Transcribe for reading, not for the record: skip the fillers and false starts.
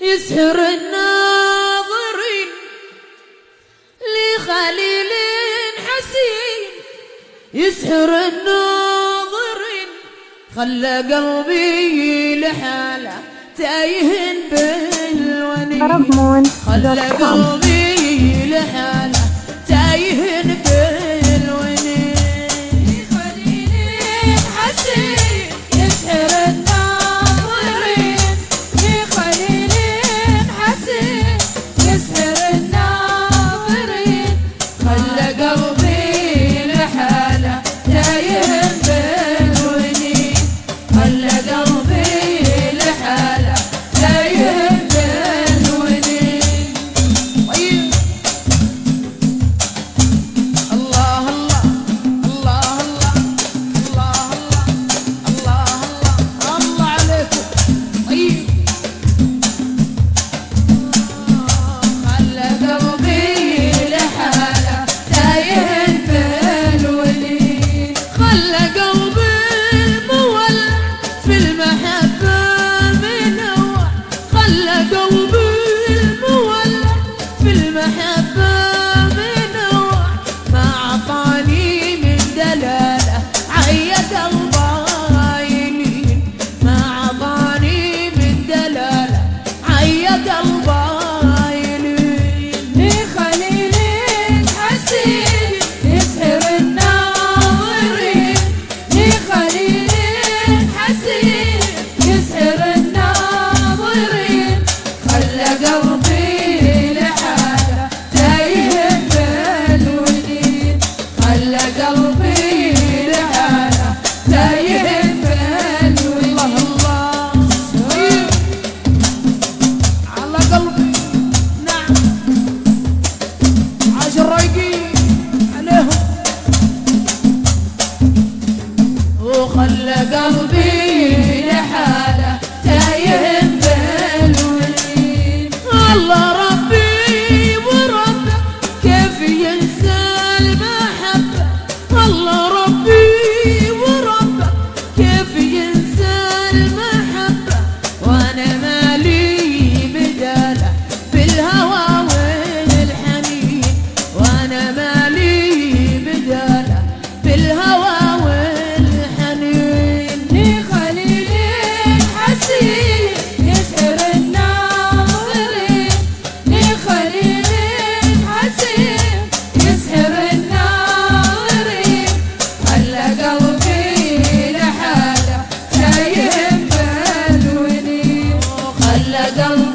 يسحر الناظرين لخليل حسين، يسحر الناظرين خلى قلبي لحاله تايه بالونين، خلى قلبي لحاله تايه بالونين. لخليل حسين يسحر الناظرين، لخليل حسين يسحر الناظرين خلى قلبي لحاله تايه بالونين، خلى قلبي لحاله تايه بالونين. طيب الله الله الله الله الله الله الله عليكم. طيب خلى قلبي لحاله تايه بالونين، خلى قلبي المولع في المحبة منوع، خلى قلبي المولع في المحبة منوع، ما عطاني من دلالة عيد الباينين، ما عطاني من دلالة عيد الباينين. لخليل حسين يسحر الناظرين، لخليل حسين يسحر الناظرين خلى قلبي لحاله تايه بالونين، خلى قلبي لحاله تايه بالونين. الله الله على قلبي. نعم عاش الرايقين عليهم، وخلى قلبي لحاله تايه بالونين. الله ربي وربك كيف ينسى المحبة، الله ربي وربك كيف ينسى المحبة، وانا مالي بداله بالهوى والحنين، وانا مالي بداله بالهوى والحنين. لخليل حسين يسحر الناظرين، لخليل حسين يسحر الناظرين خلى قلبي لحاله تايه بالونين، خلى قلبي